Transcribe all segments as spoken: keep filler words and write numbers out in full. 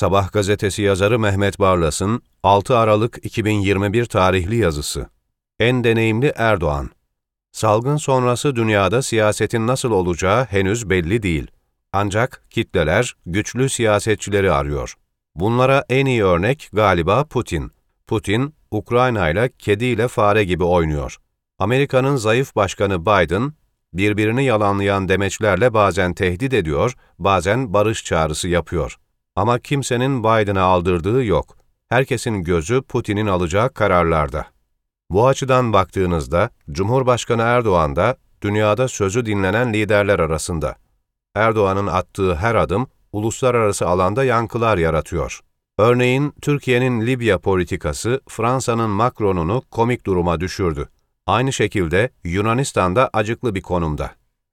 Sabah gazetesi yazarı Mehmet Barlas'ın altı Aralık iki bin yirmi bir tarihli yazısı. En deneyimli Erdoğan. Salgın sonrası dünyada siyasetin nasıl olacağı henüz belli değil. Ancak kitleler güçlü siyasetçileri arıyor. Bunlara en iyi örnek galiba Putin. Putin, Ukrayna ile kedi ile fare gibi oynuyor. Amerika'nın zayıf başkanı Biden, birbirini yalanlayan demeçlerle bazen tehdit ediyor, bazen barış çağrısı yapıyor. Ama kimsenin Biden'a aldırdığı yok. Herkesin gözü Putin'in alacağı kararlarda. Bu açıdan baktığınızda, Cumhurbaşkanı Erdoğan da dünyada sözü dinlenen liderler arasında. Erdoğan'ın attığı her adım, uluslararası alanda yankılar yaratıyor. Örneğin, Türkiye'nin Libya politikası, Fransa'nın Macron'unu komik duruma düşürdü. Aynı şekilde Yunanistan'da acıklı bir konumda.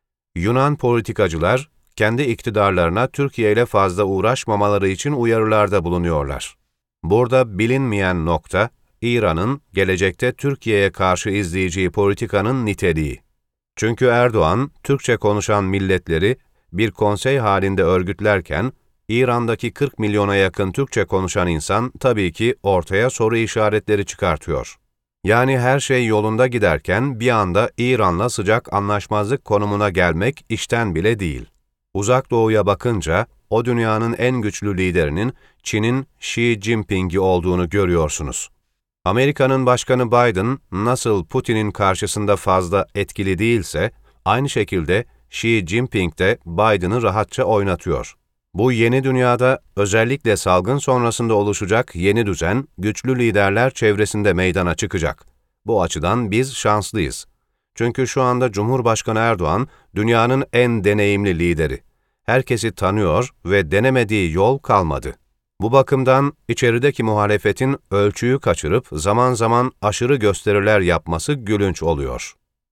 Yunan politikacılar, kendi iktidarlarına Türkiye ile fazla uğraşmamaları için uyarılarda bulunuyorlar. Burada bilinmeyen nokta, İran'ın gelecekte Türkiye'ye karşı izleyeceği politikanın niteliği. Çünkü Erdoğan, Türkçe konuşan milletleri bir konsey halinde örgütlerken, İran'daki kırk milyona yakın Türkçe konuşan insan tabii ki ortaya soru işaretleri çıkartıyor. Yani her şey yolunda giderken bir anda İran'la sıcak anlaşmazlık konumuna gelmek işten bile değil. Uzak Doğu'ya bakınca o dünyanın en güçlü liderinin Çin'in Xi Jinping'i olduğunu görüyorsunuz. Amerika'nın başkanı Biden nasıl Putin'in karşısında fazla etkili değilse, aynı şekilde Xi Jinping de Biden'ı rahatça oynatıyor. Bu yeni dünyada özellikle salgın sonrasında oluşacak yeni düzen, güçlü liderler çevresinde meydana çıkacak. Bu açıdan biz şanslıyız. Çünkü şu anda Cumhurbaşkanı Erdoğan, dünyanın en deneyimli lideri. Herkesi tanıyor ve denemediği yol kalmadı. Bu bakımdan içerideki muhalefetin ölçüyü kaçırıp zaman zaman aşırı gösteriler yapması gülünç oluyor.